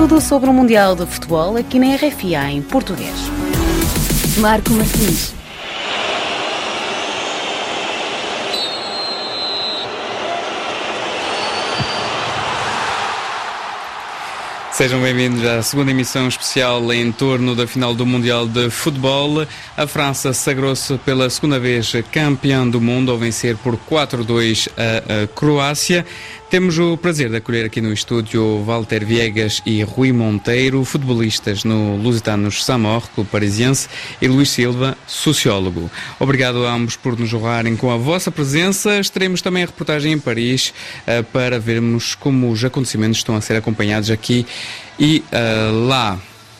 Tudo sobre o Mundial de Futebol aqui na RFA em português. Marco Martins. Sejam bem-vindos à segunda emissão especial em torno da final do Mundial de Futebol. A França sagrou-se pela segunda vez campeã do mundo ao vencer por 4-2 a Croácia. Temos o prazer de acolher aqui no estúdio Walter Viegas e Rui Monteiro, futebolistas no Lusitanos Saint-Maur, clube parisiense, e Luís Silva, sociólogo. Obrigado a ambos por nos honrarem com a vossa presença. Estaremos também a reportagem em Paris para vermos como os acontecimentos estão a ser acompanhados aqui e lá.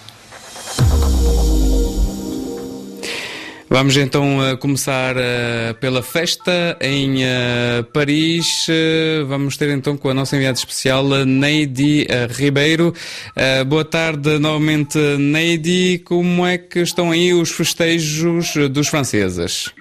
Vamos então começar pela festa em Paris. Vamos ter então com a nossa enviada especial, Neidi Ribeiro. Boa tarde novamente, Neidi. Como é que estão aí os festejos dos franceses?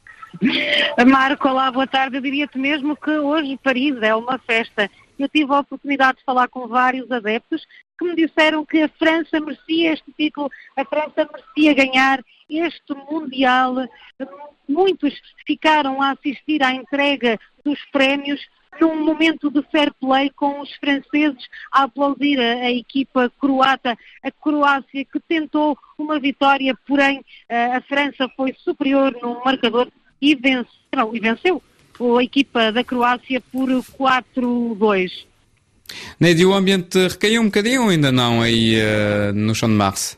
Marco, olá, boa tarde. Eu diria-te mesmo que hoje Paris é uma festa. Eu tive a oportunidade de falar com vários adeptos que me disseram que a França merecia este título, a França merecia ganhar este Mundial. Muitos ficaram a assistir à entrega dos prémios num momento de fair play, com os franceses a aplaudir a equipa croata, a Croácia que tentou uma vitória, porém a França foi superior no marcador e venceu a equipa da Croácia por 4-2. Neidi, o ambiente recaiu um bocadinho ou ainda não aí no Champ de Mars?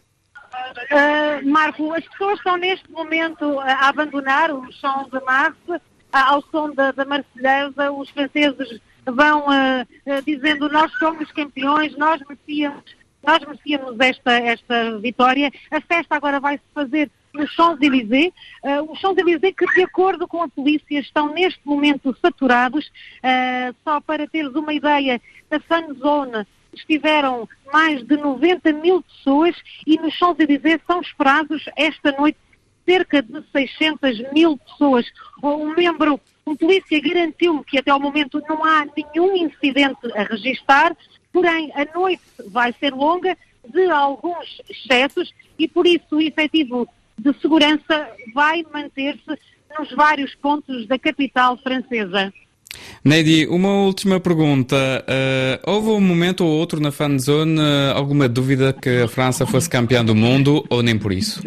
Marco, as pessoas estão neste momento a abandonar o Champ de Mars ao som da Marselhesa. Os franceses vão dizendo: nós somos campeões, nós merecíamos esta vitória. A festa agora vai-se fazer no Champs-Élysées. Os Champs-Élysées que, de acordo com a polícia, estão neste momento saturados. Só para teres uma ideia, na Fan Zone estiveram mais de 90 mil pessoas e nos Champs-Élysées são esperados esta noite cerca de 600 mil pessoas. Um polícia garantiu-me que até ao momento não há nenhum incidente a registar, porém a noite vai ser longa, de alguns excessos, e por isso o efetivo de segurança vai manter-se nos vários pontos da capital francesa. Neidi, uma última pergunta. Houve um momento ou outro na Fan Zone alguma dúvida que a França fosse campeã do mundo, ou nem por isso?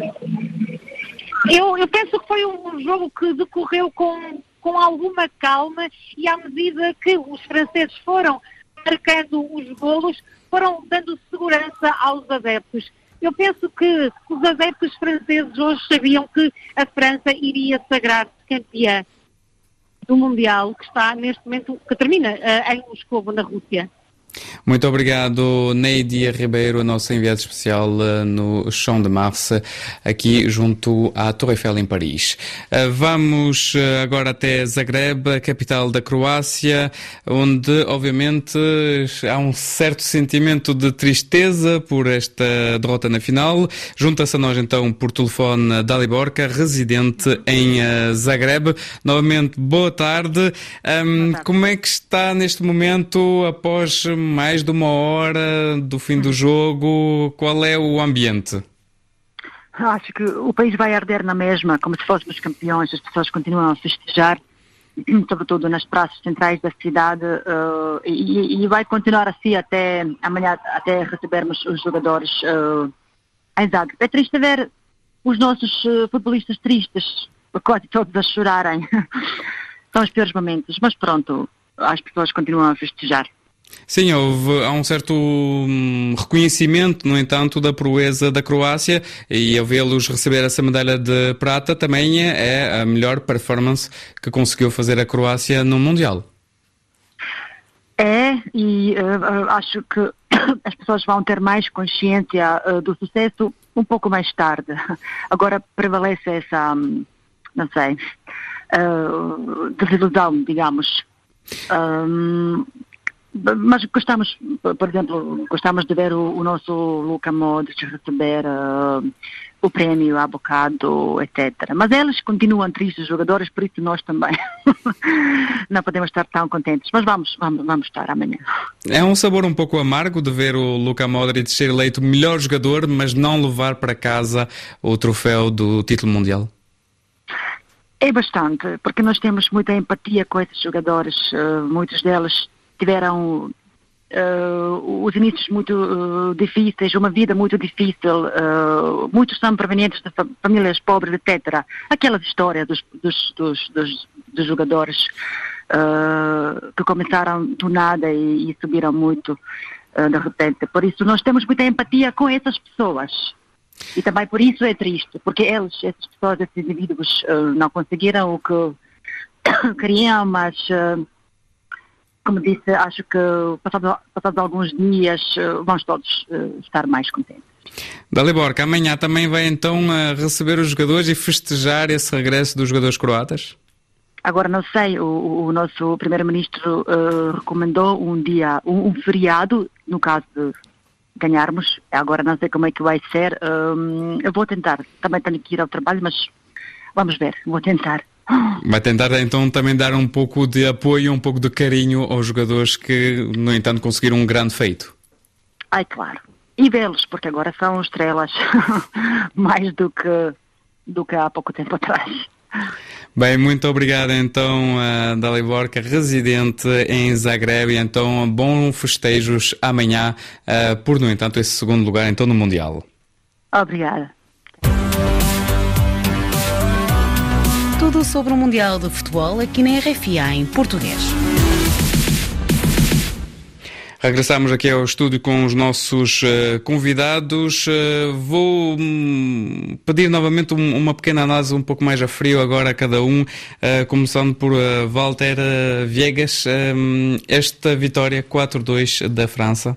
Eu penso que foi um jogo que decorreu com alguma calma, e à medida que os franceses foram marcando os golos, foram dando segurança aos adeptos. Eu penso que os adeptos franceses hoje sabiam que a França iria sagrar-se campeã do Mundial, que está neste momento, que termina em Moscou, na Rússia. Muito obrigado, Neidi Ribeiro, a nossa enviada especial no Champ de Mars, aqui junto à Torre Eiffel em Paris. Vamos agora até Zagreb, a capital da Croácia, onde obviamente há um certo sentimento de tristeza por esta derrota na final. Junta-se a nós então por telefone Dalibor, residente em Zagreb. Novamente, boa tarde. Como é que está neste momento, após mais de uma hora do fim do jogo? Qual é o ambiente? Acho que o país vai arder na mesma, como se fôssemos campeões. As pessoas continuam a festejar, sobretudo nas praças centrais da cidade, e vai continuar assim até amanhã, até recebermos os jogadores em Zagreb. É triste ver os nossos futebolistas tristes, quase todos a chorarem. São os piores momentos, mas pronto, as pessoas continuam a festejar. Sim, há um certo reconhecimento, no entanto, da proeza da Croácia, e ao vê-los receber essa medalha de prata também é a melhor performance que conseguiu fazer a Croácia no Mundial. E acho que as pessoas vão ter mais consciência do sucesso um pouco mais tarde. Agora prevalece essa, não sei, desilusão, digamos. Mas gostamos, por exemplo, de ver o nosso Luka Modric receber o prémio há bocado, etc. Mas eles continuam tristes, os jogadores, por isso nós também não podemos estar tão contentes. Mas vamos estar amanhã. É um sabor um pouco amargo de ver o Luka Modric ser eleito melhor jogador, mas não levar para casa o troféu do título mundial? É bastante, porque nós temos muita empatia com esses jogadores. Muitos deles tiveram os inícios muito difíceis, uma vida muito difícil, muitos são provenientes de famílias pobres, etc. Aquelas histórias dos jogadores que começaram do nada e subiram muito de repente. Por isso nós temos muita empatia com essas pessoas. E também por isso é triste, porque essas pessoas, esses indivíduos não conseguiram o que queriam, mas... como disse, acho que passados alguns dias vamos todos estar mais contentes. Dalibor, que amanhã também vai então receber os jogadores e festejar esse regresso dos jogadores croatas? Agora não sei, o nosso primeiro-ministro recomendou um feriado, no caso de ganharmos. Agora não sei como é que vai ser. Eu vou tentar, também tenho que ir ao trabalho, mas vamos ver, vou tentar. Vai tentar então também dar um pouco de apoio, um pouco de carinho aos jogadores que, no entanto, conseguiram um grande feito. Ai, claro. E vê-los, porque agora são estrelas mais do que há pouco tempo atrás. Bem, muito obrigado então a Dalibor, residente em Zagreb, e então bons festejos amanhã por, no entanto, esse segundo lugar então no Mundial. Obrigada. Tudo sobre o Mundial de Futebol aqui na RFA em português. Regressamos aqui ao estúdio com os nossos convidados. Vou pedir novamente uma pequena análise um pouco mais a frio agora a cada um, começando por Walter Viegas. Esta vitória 4-2 da França.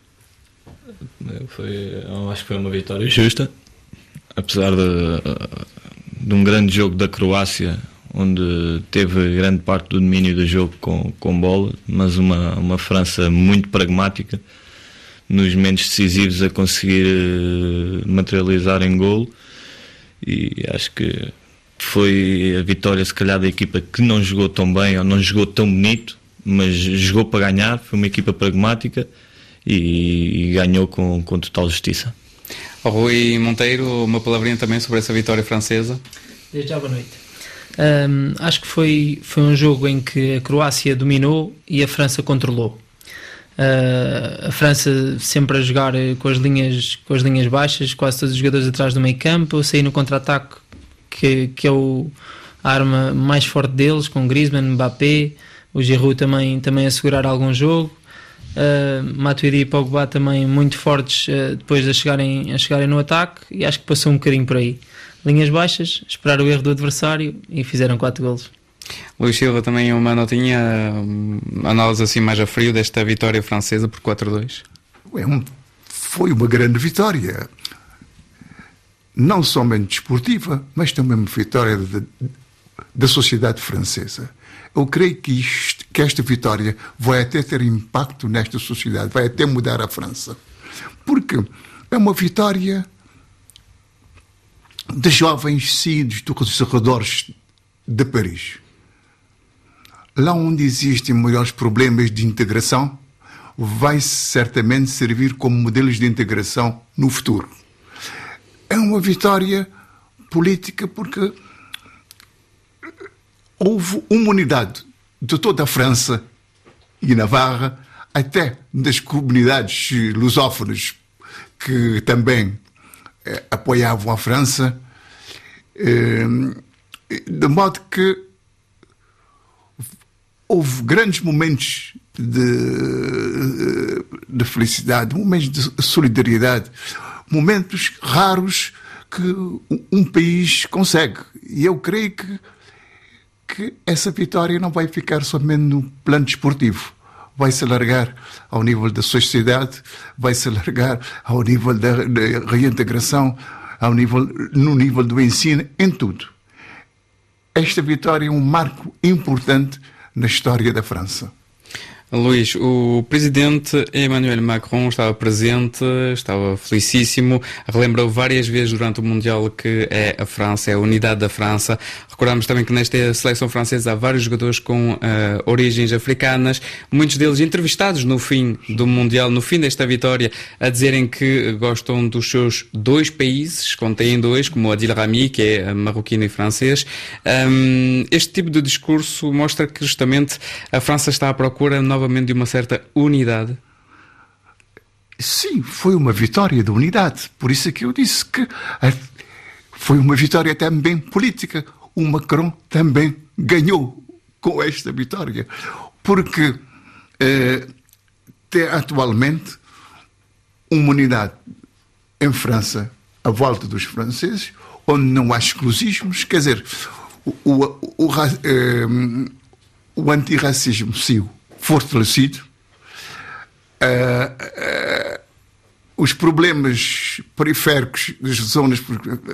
Acho que foi uma vitória justa, apesar de um grande jogo da Croácia, onde teve grande parte do domínio do jogo com bola, mas uma França muito pragmática, nos momentos decisivos a conseguir materializar em golo, e acho que foi a vitória se calhar da equipa que não jogou tão bem, ou não jogou tão bonito, mas jogou para ganhar. Foi uma equipa pragmática e ganhou com total justiça. Rui Monteiro, uma palavrinha também sobre essa vitória francesa. Desde já, boa noite. Acho que foi um jogo em que a Croácia dominou e a França controlou. A França sempre a jogar com as linhas baixas, quase todos os jogadores atrás do meio campo, a sair no contra-ataque, que é a arma mais forte deles, com Griezmann, Mbappé, o Giroud também a segurar algum jogo. Matuidi e Pogba também muito fortes depois de chegarem no ataque, e acho que passou um bocadinho por aí. Linhas baixas, esperar o erro do adversário e fizeram 4 golos. Luís Silva, também uma notinha, análise assim mais a frio desta vitória francesa por 4-2. Foi uma grande vitória, não somente desportiva, mas também uma vitória da sociedade francesa. Eu creio que esta vitória vai até ter impacto nesta sociedade, vai até mudar a França. Porque é uma vitória de jovens saídos dos arredores de Paris. Lá onde existem maiores problemas de integração, vai certamente servir como modelos de integração no futuro. É uma vitória política porque houve uma unidade de toda a França e Navarra, até das comunidades lusófonas que também apoiavam a França, de modo que houve grandes momentos de felicidade, momentos de solidariedade, momentos raros que um país consegue. E eu creio que essa vitória não vai ficar somente no plano desportivo. Vai se alargar ao nível da sociedade, vai se alargar ao nível da reintegração, no nível do ensino, em tudo. Esta vitória é um marco importante na história da França. Luís, o presidente Emmanuel Macron estava presente, estava felicíssimo, relembrou várias vezes durante o Mundial que é a França, é a unidade da França. Recordamos também que nesta seleção francesa há vários jogadores com origens africanas, muitos deles entrevistados no fim do Mundial, no fim desta vitória, a dizerem que gostam dos seus dois países, contêm dois, como Adil Rami, que é marroquino e francês. Este tipo de discurso mostra que justamente a França está à procura novamente de uma certa unidade. Sim, foi uma vitória da unidade. Por isso é que eu disse que foi uma vitória também política. O Macron também ganhou com esta vitória. Porque tem atualmente uma unidade em França, à volta dos franceses, onde não há exclusismos. Quer dizer, o antirracismo saiu fortalecido, os problemas periféricos das zonas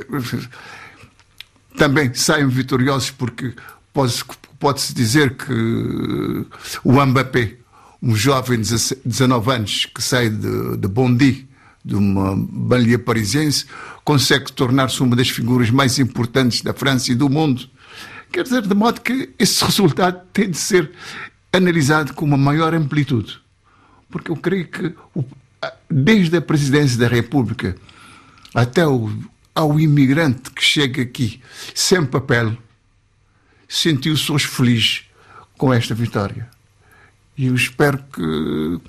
também saem vitoriosos, porque pode-se dizer que o Mbappé, um jovem de 19 anos que sai de Bondy, de uma banlieue parisiense, consegue tornar-se uma das figuras mais importantes da França e do mundo. Quer dizer, de modo que esse resultado tem de ser analisado com uma maior amplitude. Porque eu creio que, desde a presidência da República até ao imigrante que chega aqui sem papel, sentiu-se hoje feliz com esta vitória. E eu espero que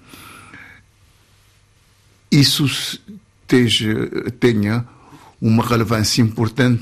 isso tenha uma relevância importante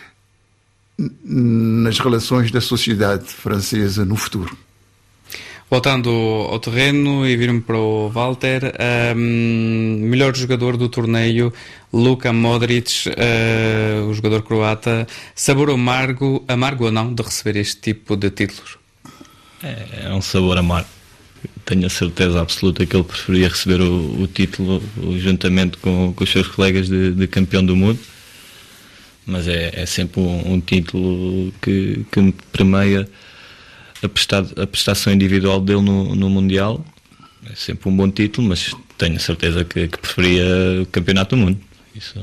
nas relações da sociedade francesa no futuro. Voltando ao terreno e vir-me para o Walter, melhor jogador do torneio, Luka Modric, o jogador croata, sabor amargo ou não de receber este tipo de títulos? É um sabor amargo. Tenho a certeza absoluta que ele preferia receber o título juntamente com os seus colegas de campeão do mundo, mas é sempre um título que me premia a prestação individual dele no Mundial. É sempre um bom título, mas tenho a certeza que preferia o campeonato do mundo. Isso...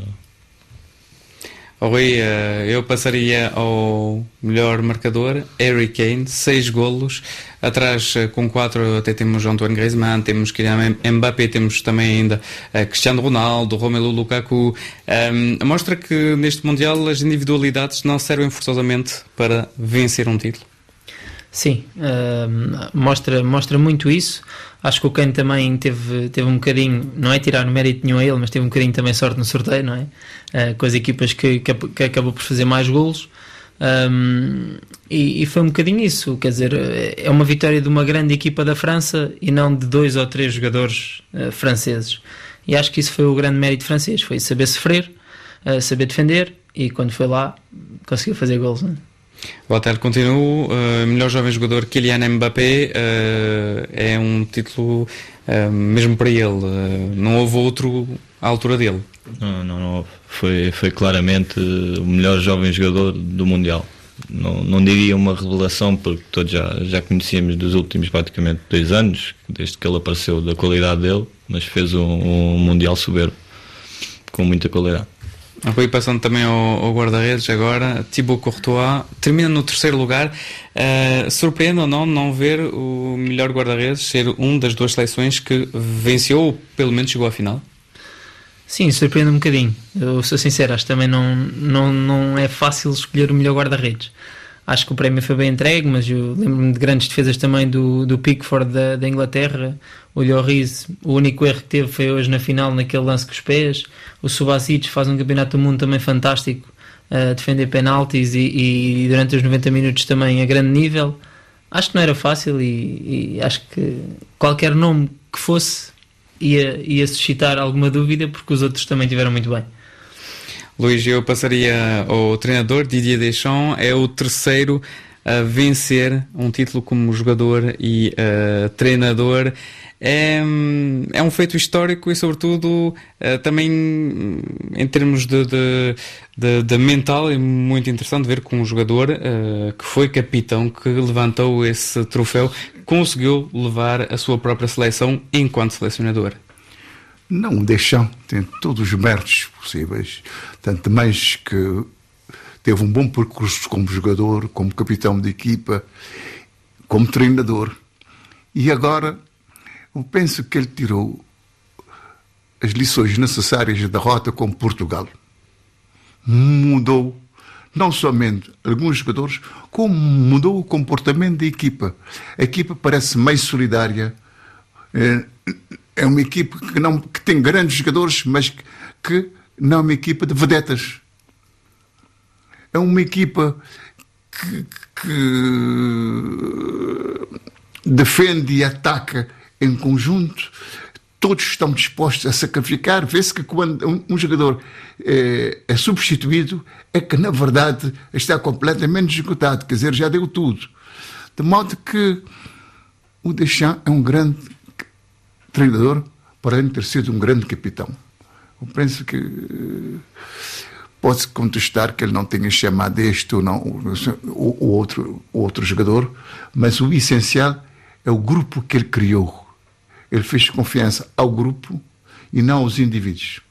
Rui, eu passaria ao melhor marcador, Harry Kane, 6 golos, atrás com 4 até temos Antoine Griezmann, temos Kylian Mbappé, temos também ainda Cristiano Ronaldo, Romelu Lukaku. Mostra que neste Mundial as individualidades não servem forçosamente para vencer um título. Sim, mostra muito isso. Acho que o Kane também teve um bocadinho, não é tirar no mérito nenhum a ele, mas teve um bocadinho também sorte no sorteio, não é? Com as equipas que acabou por fazer mais golos, e foi um bocadinho isso. Quer dizer, é uma vitória de uma grande equipa da França e não de 2 ou 3 jogadores franceses, e acho que isso foi o grande mérito francês, foi saber sofrer, saber defender, e quando foi lá conseguiu fazer golos, não é? O Walter, continuo. Melhor jovem jogador, Kylian Mbappé, é um título mesmo para ele. Não houve outro à altura dele. Não. Foi claramente o melhor jovem jogador do Mundial. Não diria uma revelação, porque todos já conhecíamos dos últimos praticamente 2 anos, desde que ele apareceu, da qualidade dele, mas fez um Mundial soberbo, com muita qualidade. Fui passando também ao guarda-redes agora, Thibaut Courtois, termina no 3º lugar. Surpreende ou não ver o melhor guarda-redes ser um das 2 seleções que venceu, ou pelo menos chegou à final? Sim, surpreende um bocadinho. Eu sou sincero, acho que também não é fácil escolher o melhor guarda-redes. Acho que o prémio foi bem entregue, mas eu lembro-me de grandes defesas também do Pickford da Inglaterra. O Lloris, o único erro que teve foi hoje na final, naquele lance com os pés. O Subasic faz um campeonato do mundo também fantástico, a defender penaltis e durante os 90 minutos também a grande nível. Acho que não era fácil, e acho que qualquer nome que fosse ia suscitar alguma dúvida, porque os outros também tiveram muito bem. Luís, eu passaria ao treinador, Didier Deschamps, é o 3º vencer um título como jogador e treinador. É um feito histórico e, sobretudo, também em termos de mental, é muito interessante ver que um jogador que foi capitão, que levantou esse troféu, conseguiu levar a sua própria seleção enquanto selecionador. Não, o Deschamps tem todos os méritos possíveis, tanto mais que teve um bom percurso como jogador, como capitão de equipa, como treinador. E agora eu penso que ele tirou as lições necessárias da derrota com Portugal. Mudou não somente alguns jogadores, como mudou o comportamento da equipa. A equipa parece mais solidária. É uma equipa que tem grandes jogadores, mas que não é uma equipa de vedetas. É uma equipa que defende e ataca em conjunto. Todos estão dispostos a sacrificar. Vê-se que quando um jogador é substituído, é que na verdade está completamente esgotado, quer dizer, já deu tudo. De modo que o Deschamps é um grande treinador, para além de ter sido um grande capitão. Eu penso que pode-se contestar que ele não tenha chamado este ou não, o outro jogador, mas o essencial é o grupo que ele criou. Ele fez confiança ao grupo e não aos indivíduos.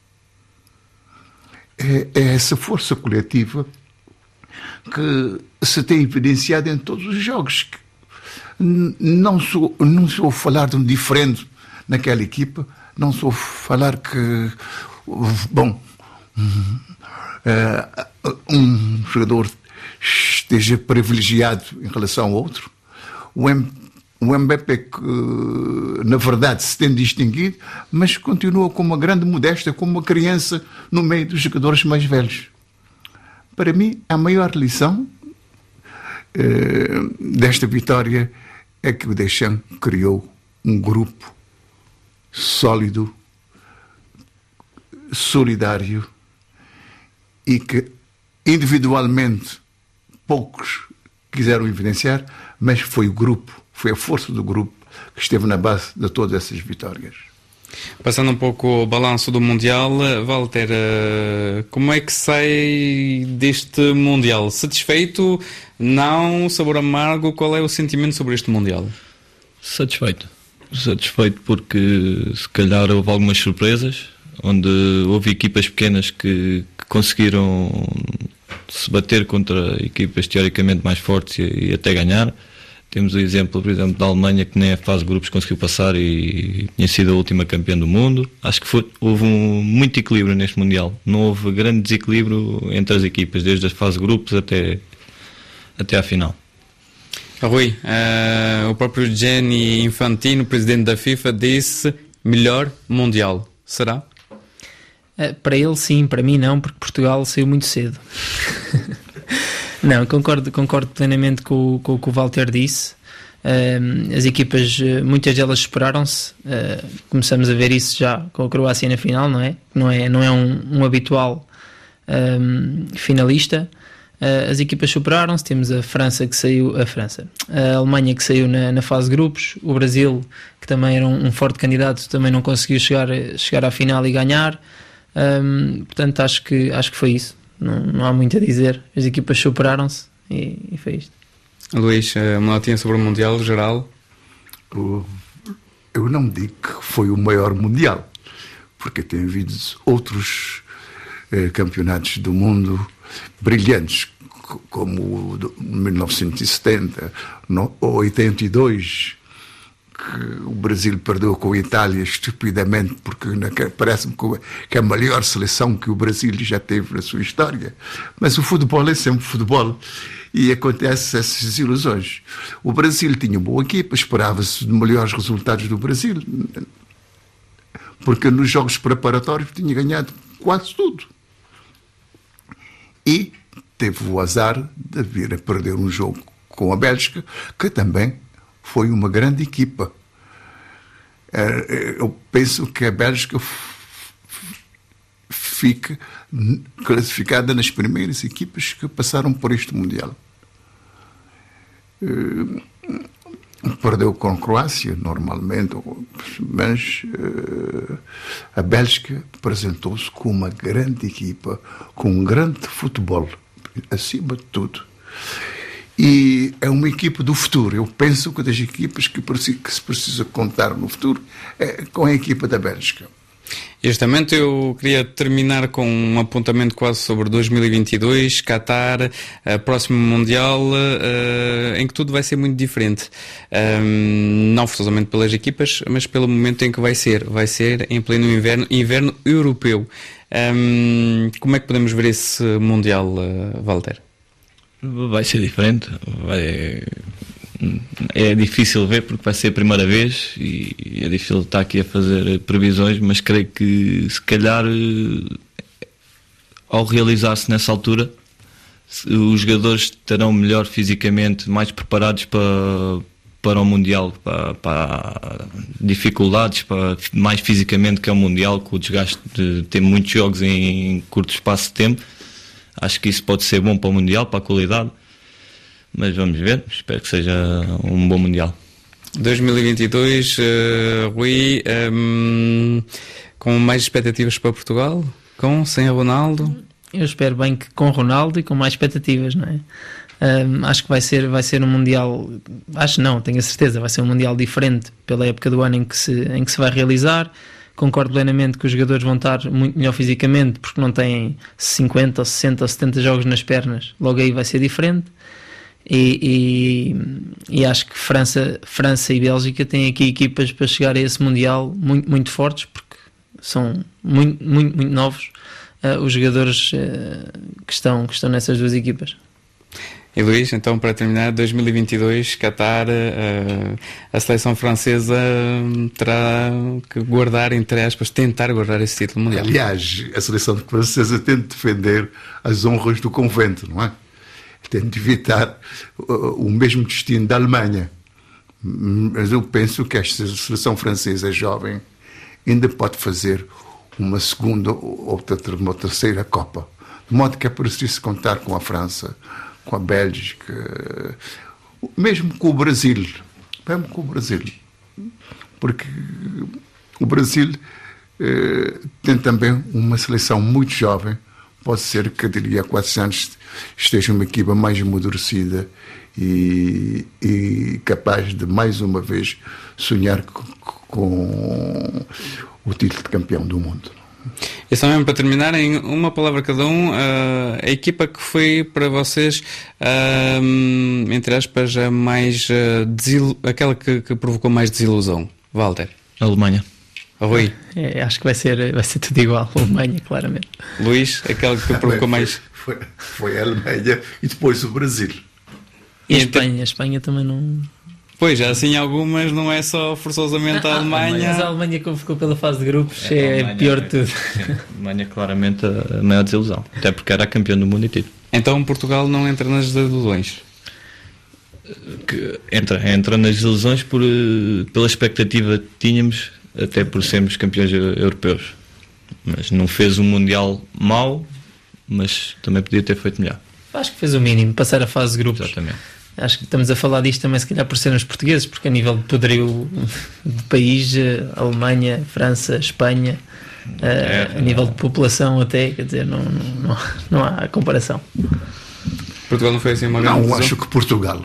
É essa força coletiva que se tem evidenciado em todos os jogos. Não sou a falar de um diferente naquela equipa, não sou a falar que, bom, um jogador esteja privilegiado em relação ao outro. O Mbappé, que na verdade se tem distinguido, mas continua com uma grande modéstia, como uma criança no meio dos jogadores mais velhos. Para mim, a maior lição desta vitória é que o Deschamps criou um grupo sólido, solidário, e que individualmente poucos quiseram evidenciar, mas foi o grupo, foi a força do grupo que esteve na base de todas essas vitórias. Passando um pouco o balanço do Mundial, Walter, como é que sai deste Mundial? Satisfeito? Não? Sabor amargo? Qual é o sentimento sobre este Mundial? Satisfeito porque se calhar houve algumas surpresas, onde houve equipas pequenas que conseguiram se bater contra equipas teoricamente mais fortes e até ganhar. Temos o exemplo, por exemplo, da Alemanha, que nem a fase de grupos conseguiu passar e tinha sido a última campeã do mundo. Acho que houve muito equilíbrio neste Mundial. Não houve grande desequilíbrio entre as equipas, desde a fase de grupos até à final. Rui, o próprio Gianni Infantino, presidente da FIFA, disse melhor Mundial. Será? Para ele sim, para mim não, porque Portugal saiu muito cedo. Não, concordo plenamente com o que o Walter disse. As equipas, muitas delas superaram-se. Começamos a ver isso já com a Croácia na final, não é? Não é um habitual finalista. As equipas superaram-se. Temos a França que saiu, a Alemanha que saiu na fase de grupos, o Brasil, que também era um forte candidato, também não conseguiu chegar à final e ganhar. Portanto, acho que foi isso. Não há muito a dizer. As equipas superaram-se e foi isto. Luís, uma notinha sobre o Mundial geral? Eu não digo que foi o maior Mundial, porque tem havido outros campeonatos do mundo brilhantes, como o de 1970 ou 82, que o Brasil perdeu com a Itália estupidamente, porque parece-me que é a melhor seleção que o Brasil já teve na sua história. Mas o futebol é sempre futebol e acontecem essas ilusões. O Brasil tinha uma boa equipa, esperava-se de melhores resultados do Brasil, porque nos jogos preparatórios tinha ganhado quase tudo. E teve o azar de vir a perder um jogo com a Bélgica, que também foi uma grande equipa. Eu penso que a Bélgica fica classificada nas primeiras equipas que passaram por este Mundial. perdeu com a Croácia, normalmente, mas a Bélgica apresentou-se com uma grande equipa, com um grande futebol, acima de tudo. E é uma equipa do futuro. Eu penso que das equipas que se precisa contar no futuro é com a equipa da Bélgica. Justamente eu queria terminar com um apontamento quase sobre 2022, Qatar, próximo Mundial, em que tudo vai ser muito diferente. Não forçosamente pelas equipas, mas pelo momento em que vai ser em pleno inverno europeu. Como é que podemos ver esse Mundial, Walter? Vai ser diferente. É difícil ver porque vai ser a primeira vez e é difícil estar aqui a fazer previsões, mas creio que se calhar ao realizar-se nessa altura os jogadores estarão melhor fisicamente, mais preparados para o Mundial, para dificuldades, para mais fisicamente que é o Mundial, com o desgaste de ter muitos jogos em curto espaço de tempo. Acho que isso pode ser bom para o Mundial, para a qualidade. Mas vamos ver, espero que seja um bom Mundial. 2022, Rui, com mais expectativas para Portugal? Sem Ronaldo? Eu espero bem que com Ronaldo e com mais expectativas, não é? Acho que vai ser um Mundial, tenho a certeza, vai ser um Mundial diferente pela época do ano em que se vai realizar. Concordo plenamente que os jogadores vão estar muito melhor fisicamente porque não têm 50, 60 ou 70 jogos nas pernas, logo aí vai ser diferente. E acho que França e Bélgica têm aqui equipas para chegar a esse Mundial muito, muito fortes, porque são muito, muito, muito novos os jogadores que estão nessas duas equipas. E Luís, então para terminar, 2022, Qatar, a seleção francesa terá que guardar, entre aspas, tentar guardar esse título mundial. Aliás, a seleção francesa tem de defender as honras do convento, não é? Tem de evitar o mesmo destino da Alemanha. Mas eu penso que esta seleção francesa jovem ainda pode fazer uma segunda ou uma terceira Copa. De modo que é preciso contar com a França, com a Bélgica, mesmo com o Brasil. Porque o Brasil tem também uma seleção muito jovem. Pode ser que dali a 4 anos esteja uma equipa mais amadurecida e capaz de, mais uma vez, sonhar com o título de campeão do mundo. E só mesmo para terminar, em uma palavra cada um, a equipa que foi para vocês, entre aspas, aquela que provocou mais desilusão, Walter? A Alemanha. Rui? Acho que vai ser tudo igual, a Alemanha, claramente. Luís, aquela que provocou mais... Foi a Alemanha e depois o Brasil. E a Espanha também não... Pois, já assim algumas, não é só forçosamente a Alemanha. Mas a Alemanha, como ficou pela fase de grupos, é pior de tudo. Sim, a Alemanha é claramente a maior desilusão, até porque era campeão do mundo e tudo. Então Portugal não entra nas desilusões? Entra nas desilusões pela expectativa que tínhamos, até por sermos campeões europeus. Mas não fez um Mundial mau, mas também podia ter feito melhor. Acho que fez o mínimo, passar a fase de grupos. Exatamente. Acho que estamos a falar disto também se calhar por sermos portugueses, porque a nível de poderio de país, Alemanha, França, Espanha, a nível de população até, quer dizer, não há comparação. Portugal não foi assim uma grande Não, acho que Portugal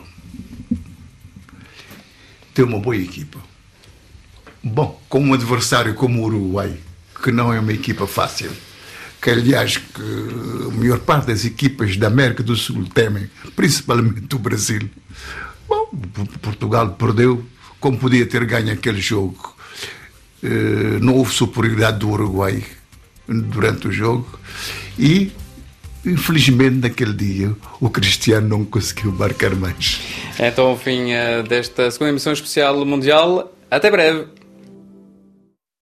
tem uma boa equipa. Bom, com um adversário como o Uruguai, que não é uma equipa fácil, que aliás que a maior parte das equipas da América do Sul temem, principalmente o Brasil. Bom, Portugal perdeu, como podia ter ganho aquele jogo. Não houve superioridade do Uruguai durante o jogo e, infelizmente, naquele dia o Cristiano não conseguiu marcar mais. Então, ao fim desta segunda emissão especial mundial, até breve.